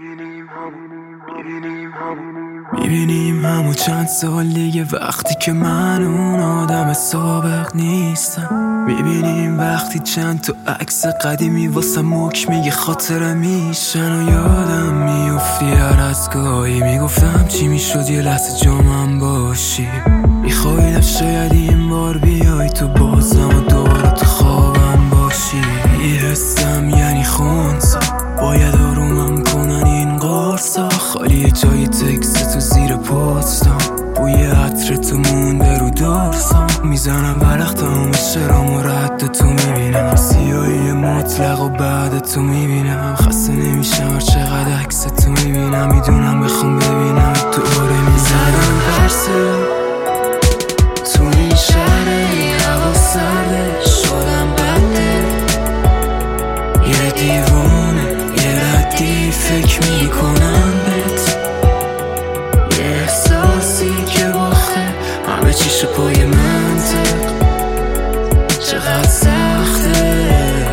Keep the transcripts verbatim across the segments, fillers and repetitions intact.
میبینیم همو چند سال دیگه وقتی که من اون آدم سابق نیستم. میبینیم وقتی چند تا عکس قدیمی واسه مک میگه خاطره میشن و یادم میافتی هر از گاهی میگفتم چی میشد یه لحظه جامم باشی. میخوایدم شاید این بار بیای تو بازم و دوباره تو خوابم باشی. یه حسم یعنی خونسا باید آرومم کنن این قرصا. خالی جای تکس تو زیر پستم، بوی عطر تو مونده رو دارسام. میزنم برق تمام شرام و رد تو میبینم، سیاهی مطلق و بعد تو میبینم. خسته نمیشم هر چقدر عکس تو میبینم، میدونم بخوام ببینم دوباره میزنم پرسه تو این شهره هوا سرده شدم بده. یه دیوونه یه ردی فکر میکنم بهت، یه احساسی که باخته همه چیشو پای منطق. چقدر سخته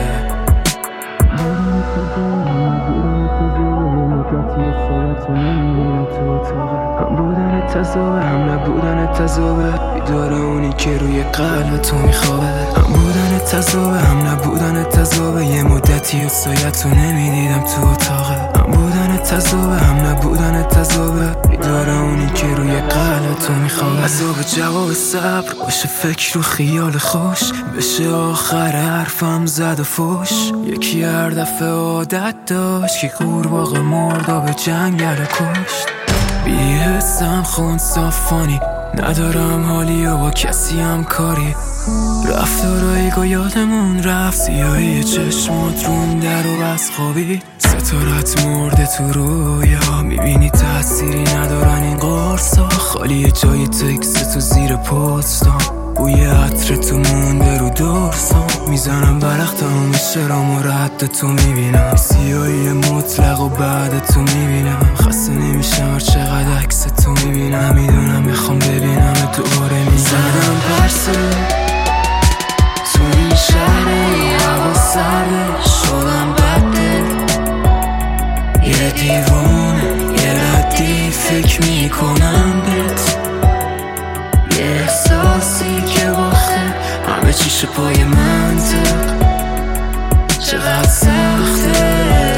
هم بودن تضابه هم نبودن تضابه، بیدار اونی که روی قلب تو میخوابه. هم بودن تضابه هم نبودن تضابه، یه مدتی و سایت رو نمیدیدم تو اتاقه. هم بودن تضابه هم نبودن تضابه، بیدار اونی که روی قلب تو میخوابه. عذاب جواب صبر باشه فکر و خیال خوش، بشه آخر حرفم زد و فوش. یکی هر دفعه عادت داشت که قورباغه مردا به جنگل کشت. بی حسم خونسا فانی ندارم حالی و با کسی هم کاری. رفتارایی که یادمون رفت، سیاهی چشمات رون در و بس خوابی. ستارت مرده تو رویا، میبینی تأثیری ندارن این قرصا. خالی جای تکس تو زیر پستم، بوی عطر تو مونده رو دورسام. میزنم برق تمام شرام و رد تو میبینم، سیاهی مطلق و بعد تو میبینم. خسته نمیشم هر چقدر عکس تو میبینم، میدونم میخوام ببینم دوباره میزنم پرسه تو این شهره هوا سرده شدم بده. یه دیوونه یه ردی فکر میکنم بهت، یه احساسی که باخته همه چیشو پای منطق. چقدر سخته